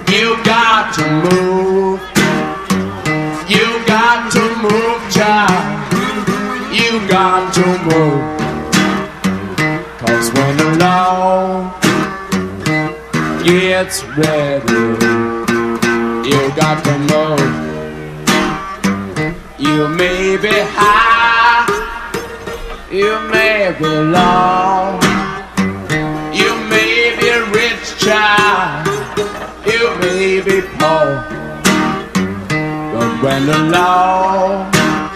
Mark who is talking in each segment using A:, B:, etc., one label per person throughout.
A: You got to move. You got to move, child. You got to move. 'Cause when the law gets ready, you got to move. You may be high, you may be low, you may be rich, child, you may be poor, but when the law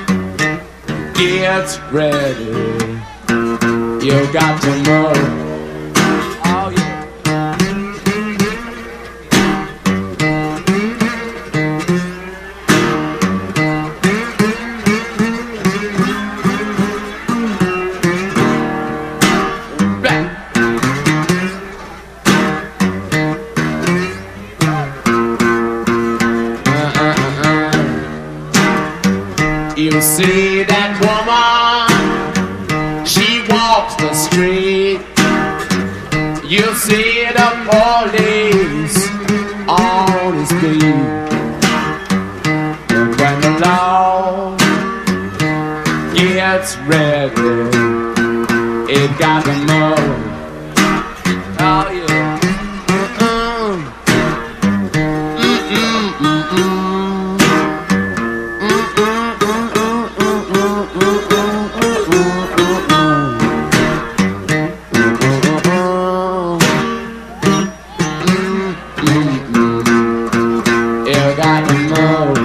A: gets ready, you got to move. Oh yeah. You see that woman, she walks the street. You see the police on his feet. And when the law gets ready, it got to move. Oh yeah. You got to move.